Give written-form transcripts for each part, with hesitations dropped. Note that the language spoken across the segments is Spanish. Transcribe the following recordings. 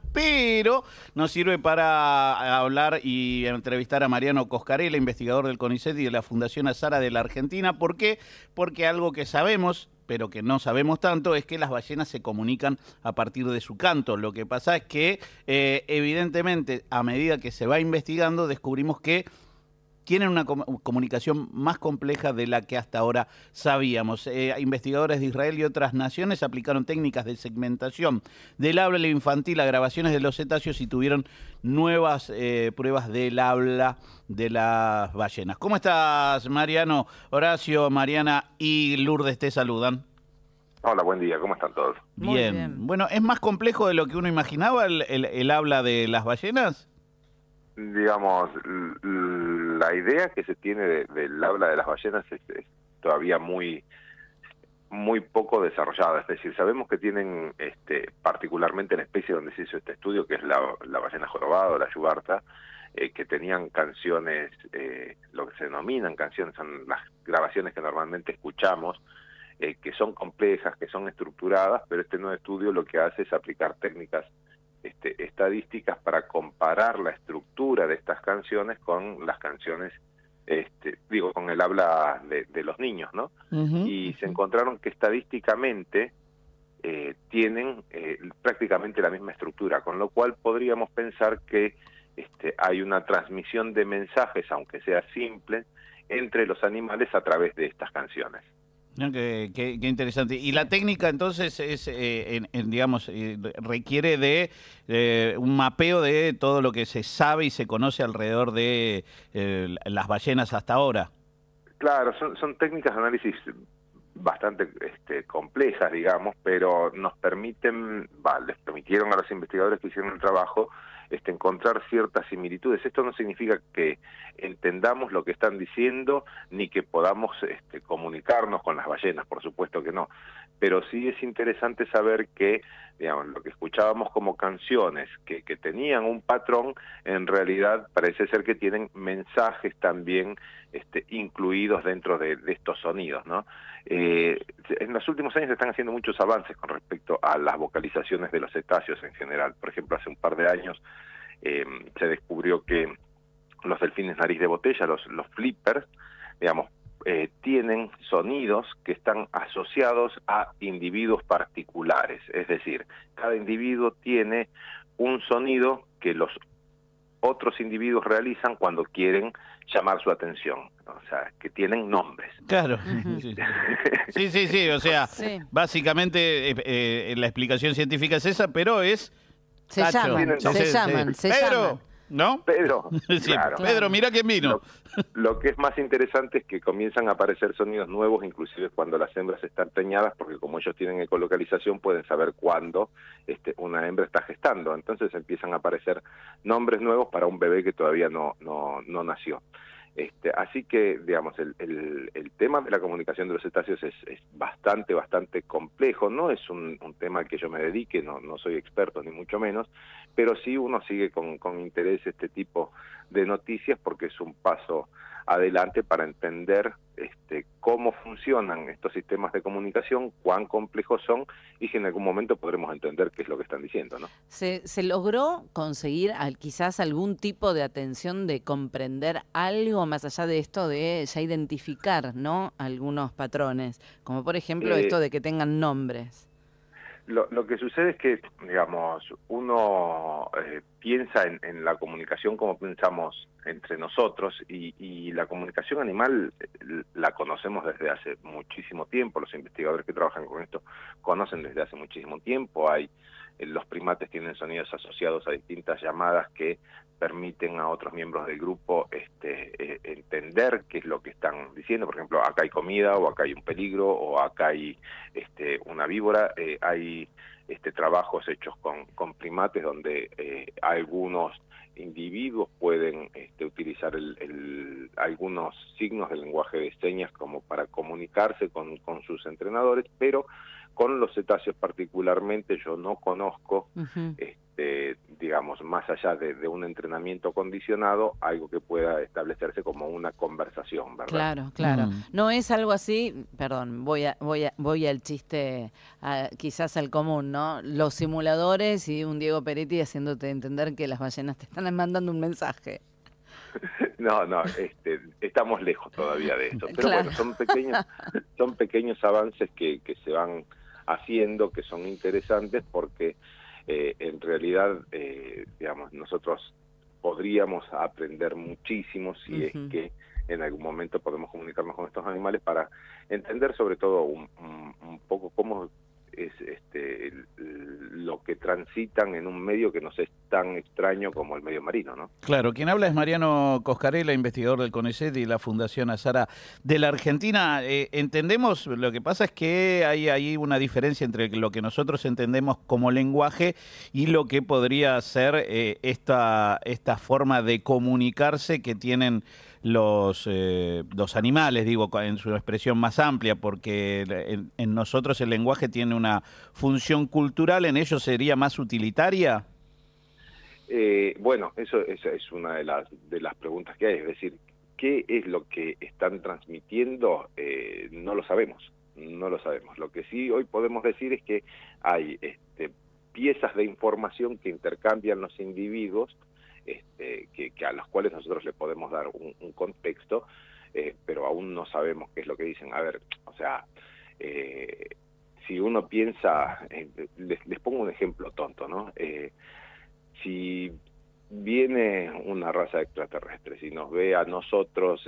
pero nos sirve para hablar y entrevistar a Mariano Coscarella, investigador del CONICET y de la Fundación Azara de la Argentina. ¿Por qué? Porque algo que sabemos, pero que no sabemos tanto, es que las ballenas se comunican a partir de su canto. Lo que pasa es que, evidentemente, a medida que se va investigando, descubrimos que tienen una comunicación más compleja de la que hasta ahora sabíamos. Investigadores de Israel y otras naciones aplicaron técnicas de segmentación del habla infantil a grabaciones de los cetáceos y tuvieron nuevas pruebas del habla de las ballenas. ¿Cómo estás, Mariano? Horacio, Mariana y Lourdes te saludan. Hola, buen día, ¿cómo están todos? Bien. Bueno, ¿es más complejo de lo que uno imaginaba el habla de las ballenas? Digamos, la idea que se tiene del habla de las ballenas es todavía muy poco desarrollada. Es decir, sabemos que tienen, particularmente la especie donde se hizo este estudio, que es la ballena jorobada o la yubarta, que tenían canciones, lo que se denominan canciones, son las grabaciones que normalmente escuchamos, que son complejas, que son estructuradas, pero este nuevo estudio lo que hace es aplicar técnicas estadísticas para comparar la estructura de estas canciones con las canciones, con el habla de los niños, ¿no? Y se encontraron que estadísticamente tienen prácticamente la misma estructura, con lo cual podríamos pensar que hay una transmisión de mensajes, aunque sea simple, entre los animales a través de estas canciones. No, qué interesante. Y la técnica entonces es, digamos, requiere de un mapeo de todo lo que se sabe y se conoce alrededor de las ballenas hasta ahora. Claro, son técnicas de análisis bastante complejas, digamos, pero nos permiten, les permitieron a los investigadores que hicieron el trabajo encontrar ciertas similitudes. Esto no significa que entendamos lo que están diciendo ni que podamos comunicarnos con las ballenas, por supuesto que no, pero sí es interesante saber que, digamos, lo que escuchábamos como canciones que tenían un patrón, en realidad parece ser que tienen mensajes también incluidos dentro de estos sonidos, ¿no? En los últimos años se están haciendo muchos avances con respecto a las vocalizaciones de los cetáceos en general. Por ejemplo, hace un par de años se descubrió que los delfines nariz de botella, los flippers, digamos, tienen sonidos que están asociados a individuos particulares. Es decir, cada individuo tiene un sonido que los otros individuos realizan cuando quieren llamar su atención, o sea, que tienen nombres. Claro. Sí, o sea, sí. Básicamente la explicación científica es esa, pero es... Se llaman. Pedro, ¿no? Pedro, sí, claro. Pedro, mirá quién vino. Lo que es más interesante es que comienzan a aparecer sonidos nuevos, inclusive cuando las hembras están preñadas, porque como ellos tienen ecolocalización, pueden saber cuándo una hembra está gestando. Entonces empiezan a aparecer nombres nuevos para un bebé que todavía no nació. Así que, digamos, el tema de la comunicación de los cetáceos es bastante complejo. No es un tema al que yo me dedique, no soy experto ni mucho menos, pero sí uno sigue con interés este tipo de noticias porque es un paso adelante para entender cómo funcionan estos sistemas de comunicación, cuán complejos son y si en algún momento podremos entender qué es lo que están diciendo, ¿no? ¿Se logró conseguir quizás algún tipo de atención de comprender algo más allá de esto de ya identificar, ¿no?, algunos patrones, como por ejemplo esto de que tengan nombres? Lo que sucede es que, digamos, uno piensa en la comunicación como pensamos entre nosotros y la comunicación animal la conocemos desde hace muchísimo tiempo. Los investigadores que trabajan con esto conocen desde hace muchísimo tiempo. Los primates tienen sonidos asociados a distintas llamadas que permiten a otros miembros del grupo entender qué es lo que están diciendo. Por ejemplo, acá hay comida, o acá hay un peligro, o acá hay una víbora. Hay trabajos hechos con primates donde algunos individuos pueden utilizar algunos signos del lenguaje de señas como para comunicarse con sus entrenadores, pero con los cetáceos particularmente yo no conozco digamos, más allá de un entrenamiento condicionado, algo que pueda establecerse como una conversación, ¿verdad? Claro, claro. No es algo así, perdón, voy al chiste, quizás al común, ¿no? Los simuladores y un Diego Peretti haciéndote entender que las ballenas te están mandando un mensaje. No, estamos lejos todavía de eso. Pero Claro. bueno, son pequeños avances que se van haciendo, que son interesantes porque en realidad, digamos, nosotros podríamos aprender muchísimo si es que en algún momento podemos comunicarnos con estos animales para entender sobre todo un poco cómo es lo que transitan en un medio que nos es tan extraño como el medio marino, ¿no? Claro, quien habla es Mariano Coscarella, investigador del CONICET y la Fundación Azara de la Argentina. Entendemos, lo que pasa es que hay ahí una diferencia entre lo que nosotros entendemos como lenguaje y lo que podría ser esta forma de comunicarse que tienen los animales, digo, en su expresión más amplia, porque en nosotros el lenguaje tiene una función cultural, ¿en ellos sería más utilitaria? Bueno, esa es una de las preguntas que hay, es decir, ¿qué es lo que están transmitiendo? No lo sabemos, no lo sabemos. Lo que sí hoy podemos decir es que hay piezas de información que intercambian los individuos, que a los cuales nosotros le podemos dar un contexto, pero aún no sabemos qué es lo que dicen. A ver, o sea, si uno piensa, les pongo un ejemplo tonto, ¿no? Si viene una raza extraterrestre, si nos ve a nosotros,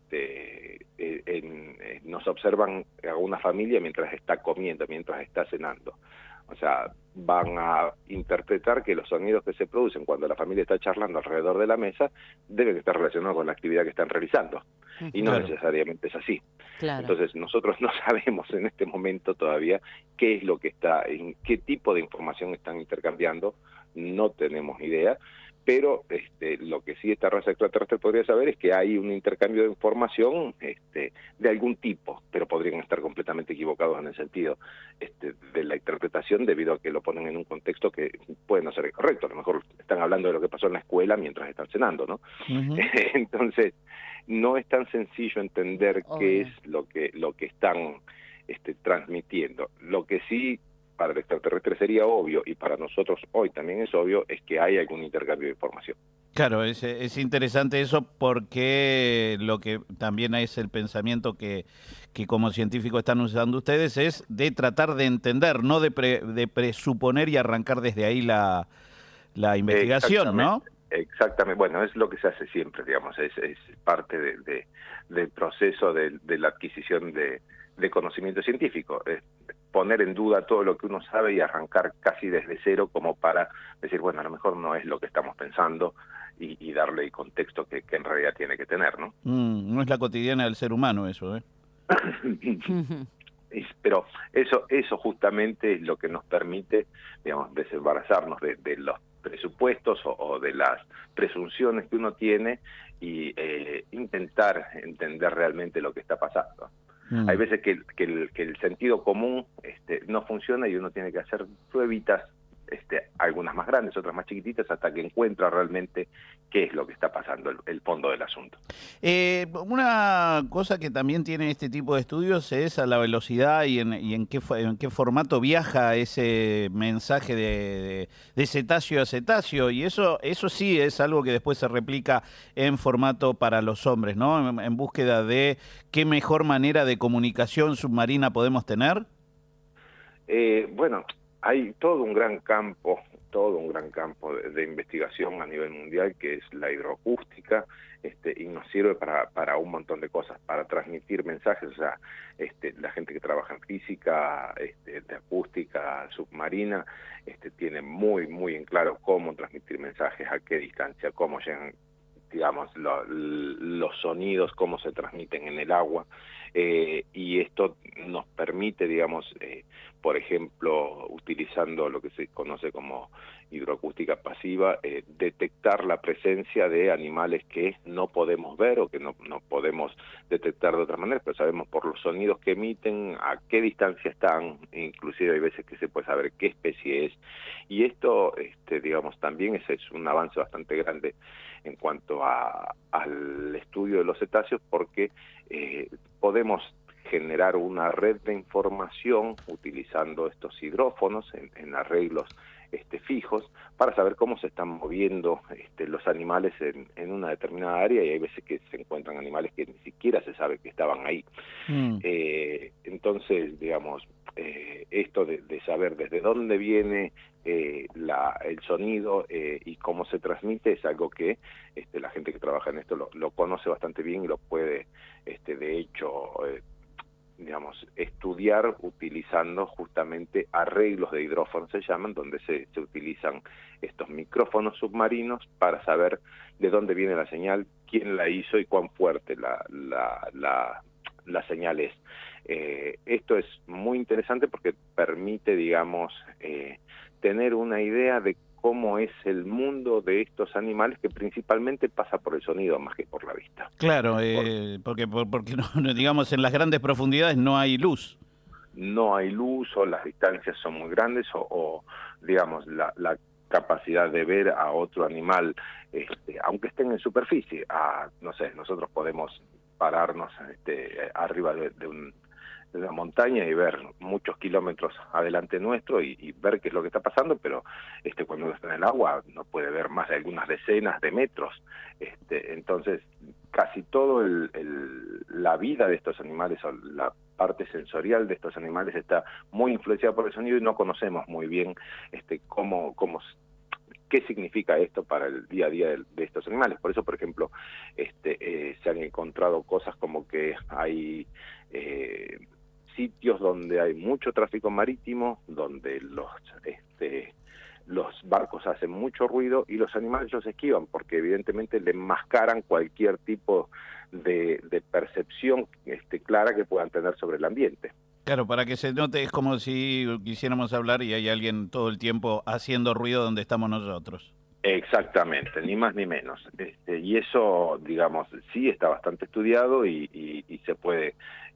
nos observan a una familia mientras está comiendo, mientras está cenando. O sea, van a interpretar que los sonidos que se producen cuando la familia está charlando alrededor de la mesa deben estar relacionados con la actividad que están realizando. Y no necesariamente es así. Claro. Entonces nosotros no sabemos en este momento todavía qué es lo que en qué tipo de información están intercambiando, no tenemos idea, pero lo que sí esta raza extraterrestre podría saber es que hay un intercambio de información de algún tipo, pero podrían estar completamente equivocados en el sentido de la interpretación debido a que lo ponen en un contexto que puede no ser correcto. A lo mejor están hablando de lo que pasó en la escuela mientras están cenando, ¿no? Entonces, no es tan sencillo entender qué es lo que están transmitiendo. Lo que sí para el extraterrestre sería obvio, y para nosotros hoy también es obvio, es que hay algún intercambio de información. Claro, es interesante eso porque lo que también es el pensamiento que como científicos están usando ustedes es de tratar de entender, no de presuponer y arrancar desde ahí la investigación, ¿no? Exactamente, bueno, es lo que se hace siempre, digamos, es parte del proceso de la adquisición de conocimiento científico, es poner en duda todo lo que uno sabe y arrancar casi desde cero como para decir, bueno, a lo mejor no es lo que estamos pensando y darle el contexto que en realidad tiene que tener, ¿no? No es la cotidiana del ser humano eso, ¿eh? Pero eso justamente es lo que nos permite, digamos, desembarazarnos de los presupuestos o de las presunciones que uno tiene y intentar entender realmente lo que está pasando. Hay veces que el sentido común no funciona y uno tiene que hacer pruebitas, algunas más grandes, otras más chiquititas, hasta que encuentra realmente qué es lo que está pasando, el fondo del asunto. Una cosa que también tiene este tipo de estudios es a la velocidad y en qué formato viaja ese mensaje de cetáceo a cetáceo, y eso sí es algo que después se replica en formato para los hombres, ¿no? En búsqueda de qué mejor manera de comunicación submarina podemos tener. Bueno, hay todo un gran campo de investigación a nivel mundial que es la hidroacústica, y nos sirve para un montón de cosas, para transmitir mensajes. O sea, la gente que trabaja en física, de acústica submarina, tiene muy en claro cómo transmitir mensajes, a qué distancia, cómo llegan, digamos, los sonidos, cómo se transmiten en el agua. y esto nos permite, digamos, por ejemplo, utilizando lo que se conoce como hidroacústica pasiva, detectar la presencia de animales que no podemos ver o que no podemos detectar de otra manera, pero sabemos por los sonidos que emiten, a qué distancia están, inclusive hay veces que se puede saber qué especie es, y esto, digamos, también es un avance bastante grande en cuanto al estudio de los cetáceos, porque podemos generar una red de información utilizando estos hidrófonos en arreglos fijos para saber cómo se están moviendo los animales en una determinada área, y hay veces que se encuentran animales que ni siquiera se sabe que estaban ahí. Entonces, digamos, esto de saber desde dónde viene el sonido y cómo se transmite es algo que la gente que trabaja en esto lo conoce bastante bien y lo puede, de hecho, digamos, estudiar utilizando justamente arreglos de hidrófonos, se llaman, donde se utilizan estos micrófonos submarinos para saber de dónde viene la señal, quién la hizo y cuán fuerte la señal es. Esto es muy interesante porque permite, digamos, tener una idea de cómo es el mundo de estos animales, que principalmente pasa por el sonido más que por la vista. Claro, porque no, digamos, en las grandes profundidades no hay luz. No hay luz, o las distancias son muy grandes, o digamos, la capacidad de ver a otro animal, aunque estén en superficie. No sé, nosotros podemos pararnos arriba de una montaña y ver muchos kilómetros adelante nuestro y ver qué es lo que está pasando, pero cuando uno está en el agua no puede ver más de algunas decenas de metros. Entonces, casi todo la vida de estos animales, o la parte sensorial de estos animales, está muy influenciada por el sonido, y no conocemos muy bien qué significa esto para el día a día de estos animales. Por eso, por ejemplo, se han encontrado cosas como que hay sitios donde hay mucho tráfico marítimo, donde los barcos hacen mucho ruido y los animales los esquivan, porque evidentemente le enmascaran cualquier tipo de percepción clara que puedan tener sobre el ambiente. Claro, para que se note, es como si quisiéramos hablar y hay alguien todo el tiempo haciendo ruido donde estamos nosotros. Exactamente, ni más ni menos. Y eso, digamos, sí está bastante estudiado y se puede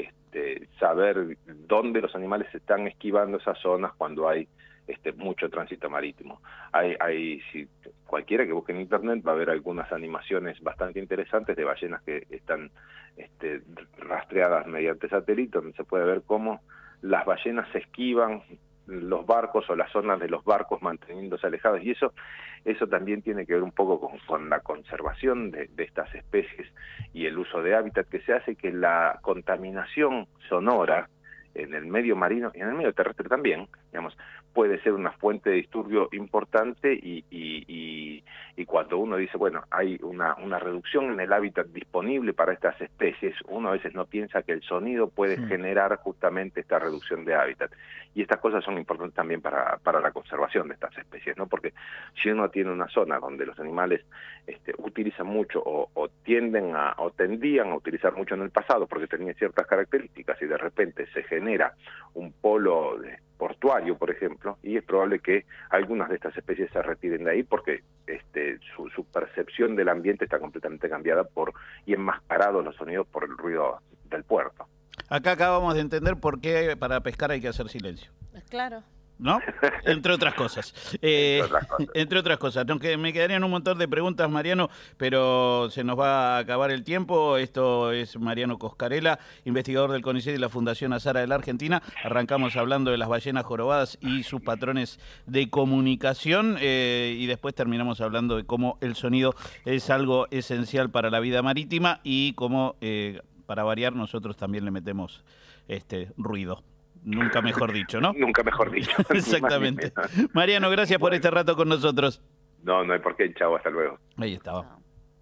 saber dónde los animales se están esquivando esas zonas cuando hay mucho tránsito marítimo. Si cualquiera que busque en internet va a ver algunas animaciones bastante interesantes de ballenas que están rastreadas mediante satélite, donde se puede ver cómo las ballenas se esquivan los barcos o las zonas de los barcos manteniéndose alejados, y eso también tiene que ver un poco con la conservación de estas especies y el uso de hábitat que se hace, que la contaminación sonora en el medio marino y en el medio terrestre también, digamos, puede ser una fuente de disturbio importante, y cuando uno dice, bueno, hay una reducción en el hábitat disponible para estas especies, uno a veces no piensa que el sonido puede generar justamente esta reducción de hábitat. Y estas cosas son importantes también para la conservación de estas especies, ¿no? Porque si uno tiene una zona donde los animales utilizan mucho o tendían a utilizar mucho en el pasado porque tenían ciertas características, y de repente se genera un polo portuario, por ejemplo, y es probable que algunas de estas especies se retiren de ahí porque su percepción del ambiente está completamente cambiada y enmascarados los sonidos por el ruido del puerto. Acá acabamos de entender por qué para pescar hay que hacer silencio. Claro. ¿No? Entre otras cosas. Entre otras cosas. Aunque me quedarían un montón de preguntas, Mariano, pero se nos va a acabar el tiempo. Esto es Mariano Coscarella, investigador del CONICET y la Fundación Azara de la Argentina. Arrancamos hablando de las ballenas jorobadas y sus patrones de comunicación, y después terminamos hablando de cómo el sonido es algo esencial para la vida marítima y cómo, para variar, nosotros también le metemos ruido. Nunca mejor dicho, ¿no? Nunca mejor dicho. Exactamente. Mariano, gracias por este rato con nosotros. No hay por qué. Chao, hasta luego. Ahí estaba.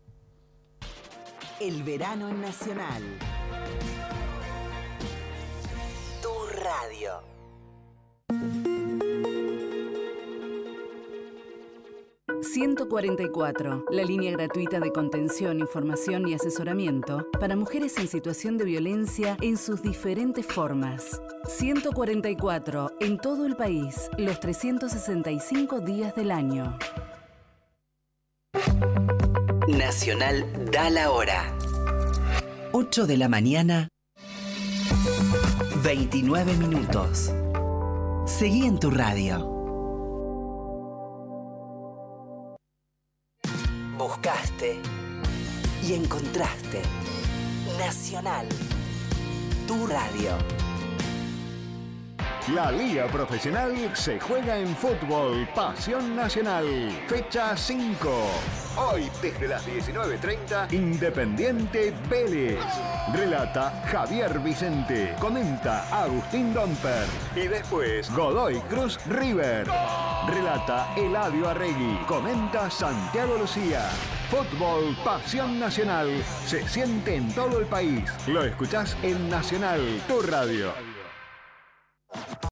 El verano en Nacional. Tu radio. 144, la línea gratuita de contención, información y asesoramiento para mujeres en situación de violencia en sus diferentes formas. 144, en todo el país, los 365 días del año. Nacional da la hora. 8 de la mañana, 29 minutos. Seguí en tu radio. Buscaste y encontraste Nacional, tu radio. La Liga Profesional se juega en fútbol. Pasión Nacional. Fecha 5. Hoy, desde las 19:30, Independiente Vélez. Relata Javier Vicente. Comenta Agustín Domper. Y después, Godoy Cruz River. Relata Eladio Arregui. Comenta Santiago Lucía. Fútbol, pasión nacional. Se siente en todo el país. Lo escuchás en Nacional, tu radio.